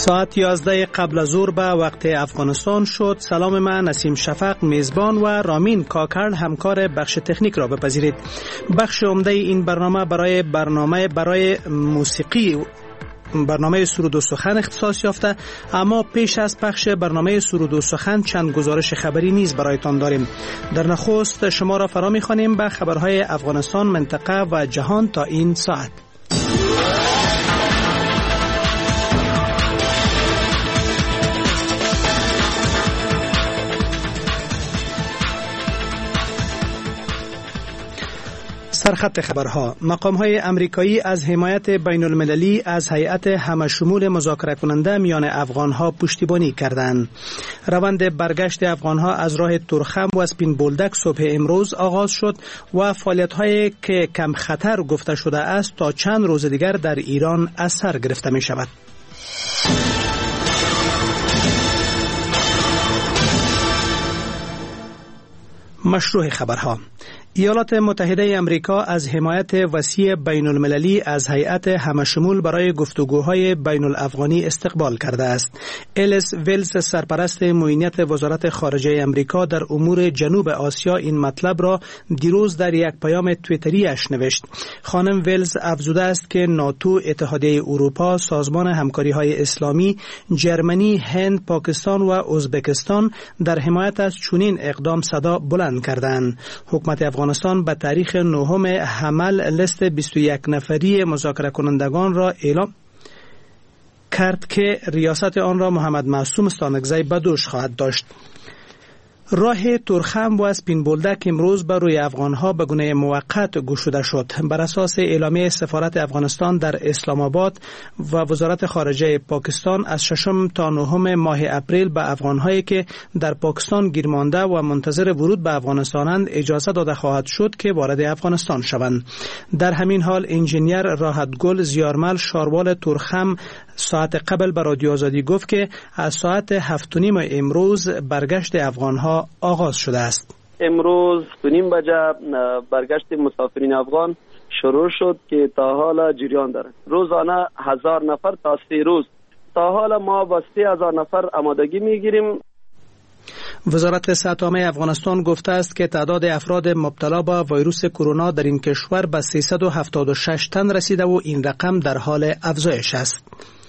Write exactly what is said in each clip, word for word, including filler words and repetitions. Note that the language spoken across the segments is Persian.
ساعت یازده قبل از ظهر به وقت افغانستان شد. سلام من نسیم شفق میزبان و رامین کاکر همکار بخش تکنیک را بپذیرید. بخش عمده این برنامه برای برنامه برای موسیقی برنامه سرود و سخن اختصاص یافته، اما پیش از پخش برنامه سرود و سخن چند گزارش خبری نیز برایتان داریم. در نخست شما را فرا می‌خوانیم به خبرهای افغانستان، منطقه و جهان تا این ساعت. سرخط خبرها: مقام‌های امریکایی از حمایت بین المللی از هیئت همشمول مذاکره کننده میان افغان‌ها پشتیبانی کردند. روند برگشت افغان‌ها از راه تورخم و اسپین بولدک صبح امروز آغاز شد و فعالیت‌هایی که کم خطر گفته شده است تا چند روز دیگر در ایران از سر گرفته می شود. مشروع خبرها: ایالات متحده امریکا از حمایت وسیع بین المللی از هیئت همشمول برای گفتگوهای بین الافغانی استقبال کرده است. الیس ویلز، سرپرست معینیت وزارت خارجه امریکا در امور جنوب آسیا، این مطلب را دیروز در یک پیام توییتری اش نوشت. خانم ویلز افزوده است که ناتو، اتحادیه اروپا، سازمان همکاری های اسلامی، جرمنی، هند، پاکستان و ازبکستان در حمایت از چنین اقدام صدا بلند کردند. حکومت افغانستان به تاریخ نهم حمل لیست بیست و یک نفری مذاکره کنندگان را اعلام کرد که ریاست آن را محمد معصوم ستانکزی به دوش خواهد داشت. راه تورخم و اسپین بولدک امروز بر روی افغانها به گونه موقت گشوده شد. بر اساس اعلامیه سفارت افغانستان در اسلام آباد و وزارت خارجه پاکستان، از ششم تا نهم ماه اپریل به افغانهایی که در پاکستان گیر مانده و منتظر ورود به افغانستانند اجازه داده خواهد شد که وارد افغانستان شوند. در همین حال انجینیر راحتگل زیارمل، شاروال تورخم، ساعت قبل به رادیو آزادی گفت که از ساعت هفت و نیم امروز برگشت افغانها آغاز شده است. امروز دو نیم بجه برگشت مسافرین افغان شروع شد که تا حالا جریان دارد. روزانه هزار نفر تا سه روز. تا حالا ما با سه هزار نفر آمادگی میگیریم. وزارت صحت عامه افغانستان گفته است که تعداد افراد مبتلا به ویروس کرونا در این کشور به سیصد و هفتاد و شش تن رسیده و این رقم در حال افزایش است.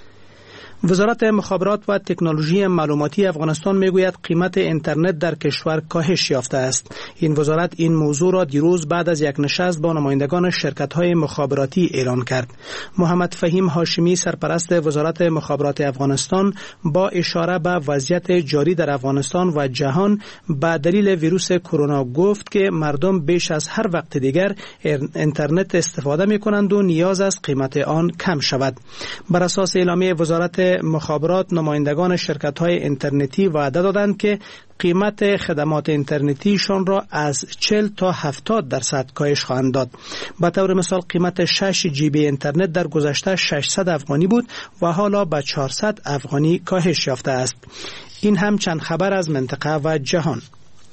وزارت مخابرات و تکنولوژی معلوماتی افغانستان میگوید قیمت اینترنت در کشور کاهش یافته است. این وزارت این موضوع را دیروز بعد از یک نشست با نمایندگان شرکت‌های مخابراتی اعلان کرد. محمد فهیم هاشمی، سرپرست وزارت مخابرات افغانستان، با اشاره به وضعیت جاری در افغانستان و جهان به دلیل ویروس کرونا گفت که مردم بیش از هر وقت دیگر اینترنت استفاده می‌کنند و نیاز است قیمت آن کم شود. بر اساس اعلامیه وزارت مخابرات، نمایندگان شرکت‌های اینترنتی وعده دادند که قیمت خدمات اینترنتیشان را از چهل تا هفتاد درصد کاهش خواهند داد. به طور مثال قیمت شش جی بی اینترنت در گذشته ششصد افغانی بود و حالا به چهارصد افغانی کاهش یافته است. این هم چند خبر از منطقه و جهان.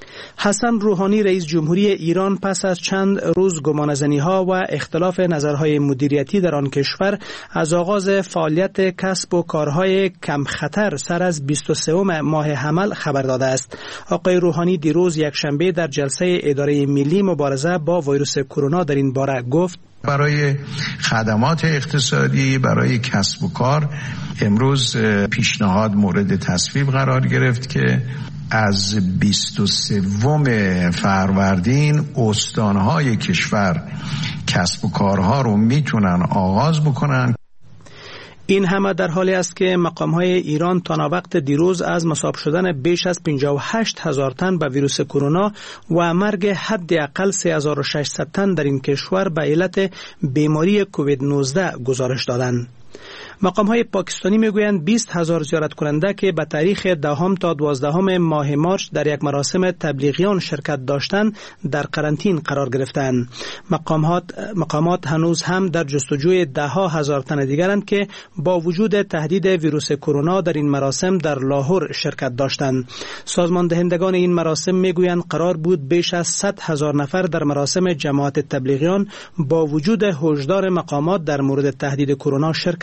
حسن روحانی، رئیس جمهوری ایران، پس از چند روز گمانه‌زنی‌ها و اختلاف نظرهای مدیریتی در آن کشور، از آغاز فعالیت کسب و کارهای کم خطر سر از بیست و سوم ماه حمل خبر داده است. آقای روحانی دیروز یکشنبه در جلسه اداره ملی مبارزه با ویروس کرونا در این باره گفت: برای خدمات اقتصادی، برای کسب و کار امروز پیشنهاد مورد تصویب قرار گرفت که از بیست و سوم فروردین استانهای کشور کسب و کارها رو میتونن آغاز بکنن. این همه در حالی است که مقام‌های ایران تا وقت دیروز از مصاب شدن بیش از پنجاه و هشت هزار تن به ویروس کرونا و مرگ حداقل سه هزار و ششصد تن در این کشور به علت بیماری کووید نوزده گزارش دادند. مقام‌های پاکستانی میگویند بیست هزار زیارت کننده که به تاریخ دهم تا دوازدهم ماه مارچ در یک مراسم تبلیغیان شرکت داشتند در قرنطین قرار گرفتند. مقامات مقامات هنوز هم در جستجوی ده ها هزار تن دیگرند که با وجود تهدید ویروس کرونا در این مراسم در لاهور شرکت داشتند. سازمان دهندگان این مراسم میگویند قرار بود بیش از صد هزار نفر در مراسم جماعت تبلیغیان با وجود هشدار مقامات در مورد تهدید کرونا شرکت کنند.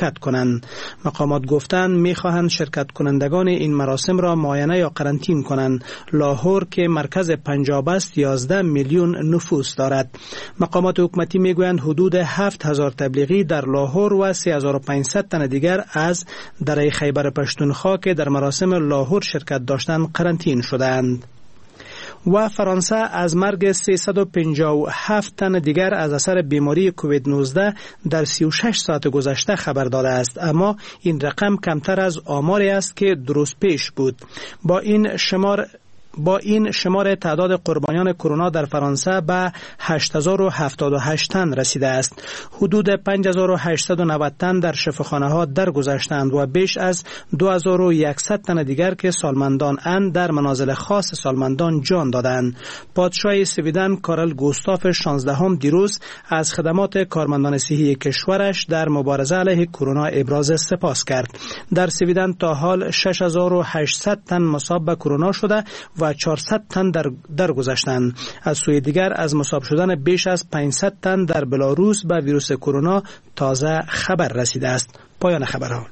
کنند. مقامات گفتند می‌خواهند شرکت کنندگان این مراسم را معاینه یا قرنطین کنند. لاهور که مرکز پنجاب است یازده میلیون نفوس دارد. مقامات حکومتی میگویند حدود هفت هزار تبلیغی در لاهور و سه هزار و پانصد تن دیگر از دره خیبر پشتونخوا که در مراسم لاهور شرکت داشتند قرنطین شدند. و فرانسه از مرگ سیصد و پنجاه و هفت تن دیگر از اثر بیماری کووید نوزده در سی و شش ساعت گذشته خبر داده است، اما این رقم کمتر از آماری است که درست پیش بود. با این شمار با این شمار تعداد قربانیان کرونا در فرانسه به هشت هزار و هفتاد و هشت تن رسیده است. حدود پنج هزار و هشتصد و نود تن در شفاخانه ها درگذشتند و بیش از دو هزار و صد تن دیگر که سالمندان اند در منازل خاص سالمندان جان دادند. پادشاه سویدن کارل گوستاف شانزدهم دیروز از خدمات کارمندان صحی کشورش در مبارزه علیه کرونا ابراز سپاس کرد. در سویدن تا حال شش هزار و هشتصد تن مصاب به کرونا شده و چهارصد تن در درگذشتند. از سوی دیگر از مصاب شدن بیش از پانصد تن در بلاروس به ویروس کرونا تازه خبر رسیده است. پایان خبرها.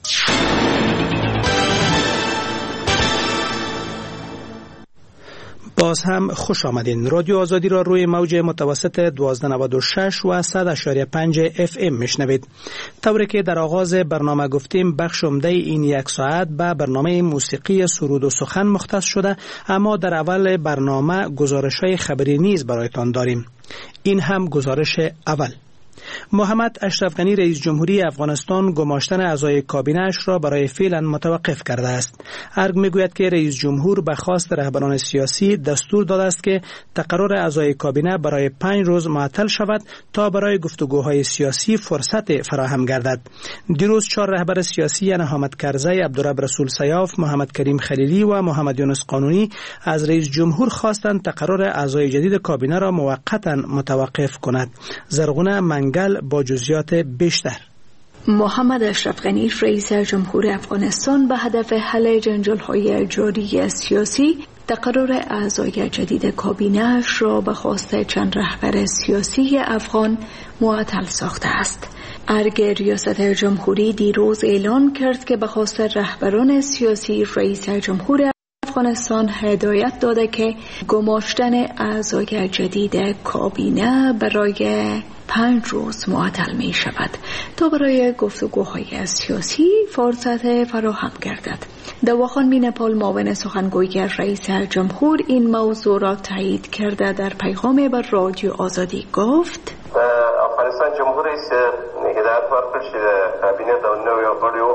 باز هم خوش آمدین. رادیو آزادی را روی موج متوسط دوازده نود و شش و صد اشاری پنج اف ام میشنوید. طوری که در آغاز برنامه گفتیم بخش عمده این یک ساعت به برنامه موسیقی سرود و سخن مختص شده، اما در اول برنامه گزارش‌های خبری نیز برایتان داریم. این هم گزارش اول. محمد اشرف غنی رئیس جمهوری افغانستان گماشتن اعضای کابینه‌اش را برای فعلا متوقف کرده است. ارگ میگوید که رئیس جمهور به خواست رهبران سیاسی دستور داده است که تقرر اعضای کابینه برای پنج روز معطل شود تا برای گفتگوهای سیاسی فرصت فراهم گردد. دیروز چهار رهبر سیاسی یعنی حامد کرزی، عبدالرب رسول سیاف، محمد کریم خلیلی و محمد یونس قانونی از رئیس جمهور خواستند تقرر اعضای جدید کابینه را موقتا متوقف کند. زرغونه منگل با جزئیات بیشتر. محمد اشرف غنی رئیس جمهور افغانستان به هدف حل جنجال‌های جاری سیاسی تقرر اعضای جدید کابینه‌اش را به خواست چند رهبر سیاسی افغان معطل ساخته است. ارگ ریاست جمهوری دیروز اعلان کرد که به خواست رهبران سیاسی رئیس جمهور افغانستان هدایت داده که گماشتن اعضای جدید کابینه برای پنج روز معطل می شود تا برای گفتگوهای سیاسی فرصت فراهم گردد. دواخان مینپال معاون سخنگوی رئیس جمهور این موضوع را تایید کرده در پیغام بر رادیو آزادی گفت: افغانستان جمهوری است هدایت ورکړل چې کابینه د نویو غړیو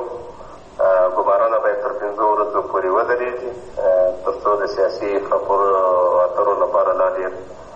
ګمارنه باید تر پنځو ورځو پورې ودرېږي ترڅو د سیاسي خبرو اترو لپاره لا ډېر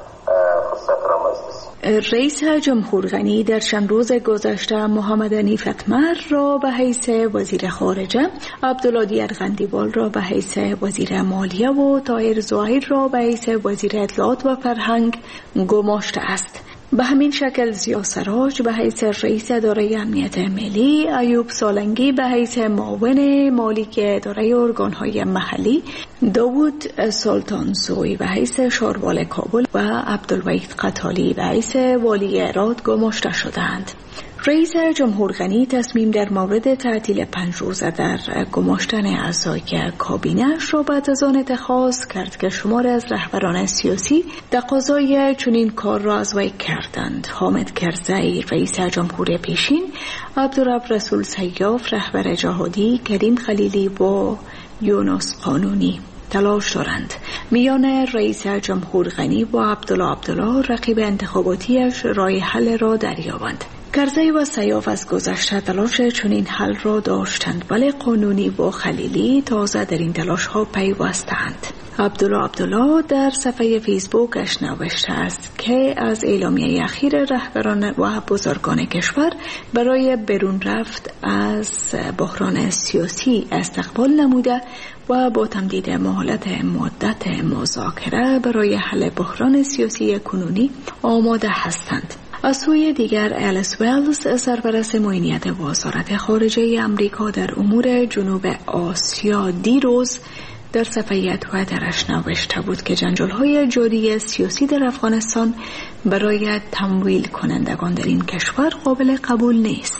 فرصت رامنځته شي. رئیس جمهور غنی در چند روز گذشته محمد حنیف اتمر را به حیث وزیر خارجه، عبدالله دیار قندیوال را به حیث وزیر مالیه و طاهر ظاهر را به حیث وزیر اطلاعات و فرهنگ گماشته است. به همین شکل ضیا سراج به حیث رئیس اداره امنیت ملی، ایوب سالنگی به حیث معاون مالی اداره ارگان‌های محلی، داوود سلطانزوی به حیث شاروال کابل و عبدالوحید قتالی به حیث والی هرات گماشته شدند. رئیس جمهور غنی تصمیم در مورد تعطیل پنج روزه در گماشتن اعضای کابینه‌اش را بعد از آن اتخاذ کرد که شمار از رهبران سیاسی تقاضای چنین کار را از وی کردند. حامد کرزی رئیس جمهور پیشین، عبدالرب رسول سیاف رهبر جهادی، کریم خلیلی و یونس قانونی تلاش دارند میان رئیس جمهور غنی و عبدالله عبدالله رقیب انتخاباتیش راه حل را دریابند. کرزی و سیاف از گذشته تلاش چنین حل را داشتند، ولی قانونی و خلیلی تازه در این تلاش ها پیوستند. عبدالله عبدالله در صفحه فیسبوکش نوشته است که از اعلامیه اخیر رهبران و بزرگان کشور برای برون رفت از بحران سیاسی استقبال نموده و با تمدید مهلت مدت مذاکره برای حل بحران سیاسی کنونی آماده هستند. از سوی دیگر الیس ویلز سرپرست معینیت وزارت خارجه امریکا در امور جنوب آسیا دیروز در صفحه توییترش نوشته بود که جنجال‌های جاری سیاسی در افغانستان برای تمویل کنندگان در این کشور قابل قبول نیست.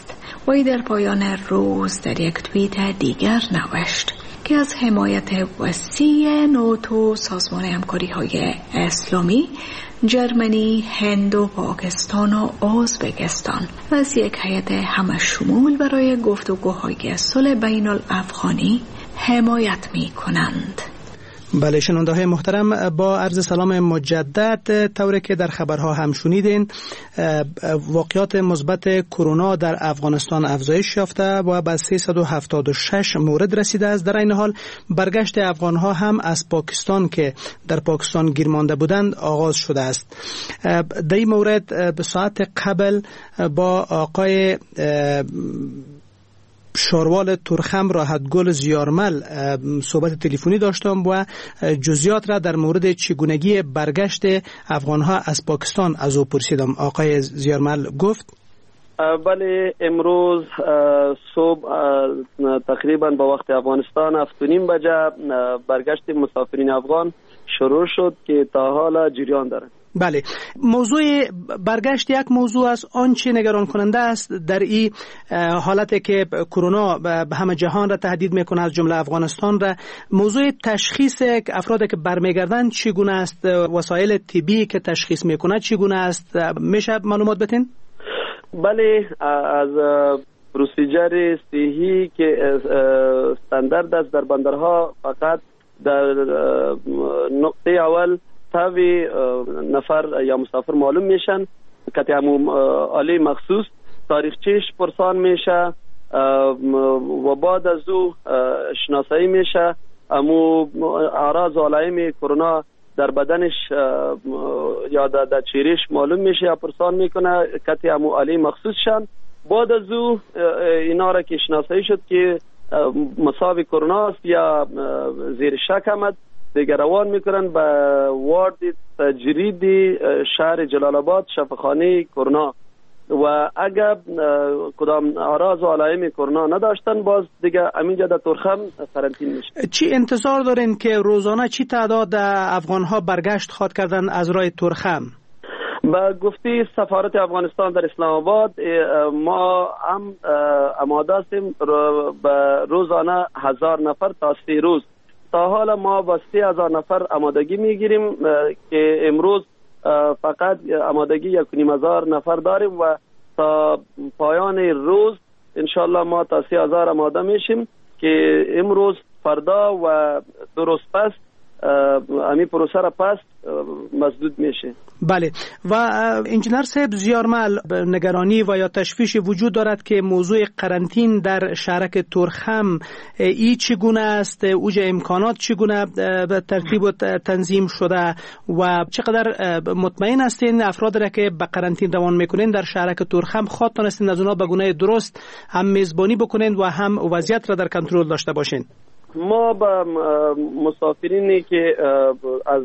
وی در پایان روز در یک توییت دیگر نوشت که از حمایت وسیع ناتو، سازمان همکاری های اسلامی، جرمنی، هند و پاکستان و ازبکستان و از یک هیئت همشمول برای گفتگوهای صلح بین الافغانی حمایت می کنند. بله شنونده های محترم، با عرض سلام مجدد، طوری که در خبرها هم شنیدین واقعات مثبت کرونا در افغانستان افزایش یافته و به سیصد و هفتاد و شش مورد رسیده است. در این حال برگشت افغان ها هم از پاکستان که در پاکستان گیر مانده بودند آغاز شده است. در این مورد به ساعت قبل با آقای شاروال ترخم راحتگل زیارمل صحبت تلفنی داشتم و جزئیات را در مورد چگونگی برگشت افغانها از پاکستان از او پرسیدم. آقای زیارمل گفت بله، امروز صبح تقریبا با وقت افغانستان هفت و نیم بجه برگشت مسافرین افغان شروع شد که تا حالا جریان دارد. بله، موضوع برگشت یک موضوع است. آنچه نگران کننده است در این حالتی که کرونا به همه جهان را تهدید میکنه از جمله افغانستان را، موضوع تشخیص افرادی که برمیگردند چگونه است؟ وسایل طبی که تشخیص میکنه چگونه است؟ میشه معلومات بدین؟ بله، از پروسیجر صحی که استاندارد است در بندرها فقط در نقطه اول تاوی نفر یا مسافر معلوم میشن که همون آله مخصوص تاریخچهش پرسان میشه و بعد از او شناسایی میشه. امو اعراض و علائم کرونا در بدنش یا در چهرهش معلوم میشه یا پرسان میکنه که همون آله مخصوص شن. بعد از او اینا را که شناسایی شد که مصاب کرونا است یا زیر شک آمد، دیگر روان میکنن به وارد تجریدی شهر جلال آباد شفاخانه کرونا و اگر کدام اعراض و علائم کرونا نداشتن باز دیگه همینجا در ترخم قرنطینه میشه. چی انتظار دارین که روزانه چی تعداد افغان ها برگشت خواهد کردن از راه ترخم؟ با گفته سفارت افغانستان در اسلام آباد ما هم آماده هستیم به روزانه هزار نفر تا سی روز. تا حالا ما با سی هزار نفر آمادگی میگیریم که امروز فقط آمادگی یک و نیم هزار نفر داریم و تا پایان روز انشالله ما تا سی هزار آماده میشیم که امروز فردا و دو روز پس امی پروسه را پس مسدود میشه. بله، و انجینر صاحب زیارمل، نگرانی و یا تشویش وجود دارد که موضوع قرنطین در شهرک ترخم ای چگونه است؟ اوج امکانات چگونه به ترتیب و تنظیم شده و چقدر مطمئن هستین افراد را که به قرنطین روان میکنین در شهرک ترخم خواهد تانستین از اونا به گونه درست هم میزبانی بکنین و هم وضعیت را در کنترل داشته باشین؟ ما با مسافرینی که از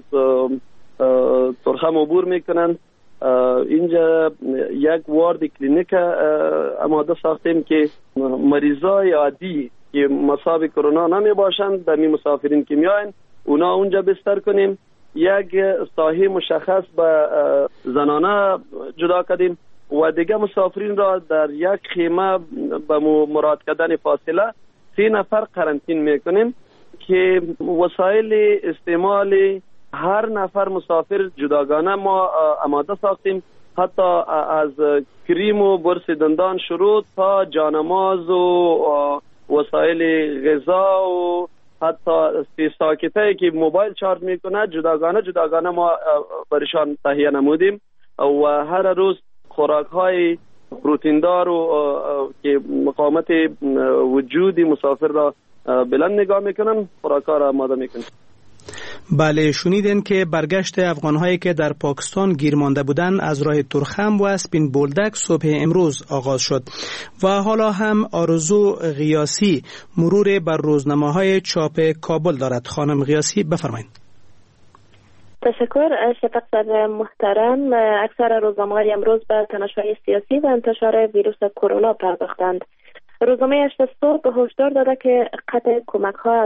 ترخم عبور میکنن اینجا یک وارد کلینیک آماده ساختیم که مریضای عادی که مصاب کرونا نمی باشند در می مسافرین که میاین اونا اونجا بستر کنیم. یک ساحه مشخص به زنانه جدا کردیم و دیگه مسافرین را در یک خیمه به مراد کردن فاصله سی نفر قرنطین میکنیم که وسایل استعمال هر نفر مسافر جداگانه ما آماده ساختیم، حتی از کریم و برس دندان شروع تا جانماز و وسایل غذا و حتی سی ساکته که موبایل چارج میکنه جداگانه جداگانه ما برشان تهیه نمودیم و هر روز خوراک های پروتین دار و که مقاومت وجود مسافر را بلند نگاه میکنن خوراک ها را آماده میکنن. بله، شنیدین که برگشت افغان‌هایی که در پاکستان گیر مانده بودند از راه ترخم و اسپین بولدک صبح امروز آغاز شد و حالا هم آرزو غیاسی مرور بر روزنامه‌های چاپ کابل دارد. خانم غیاسی بفرمایید. تشکر شفق محترم. اکثر روزنامه‌های امروز به تنش‌های سیاسی و انتشار ویروس کرونا پرداختند. روزنامه هشت صبح هشدار داده که قطع کمک‌ها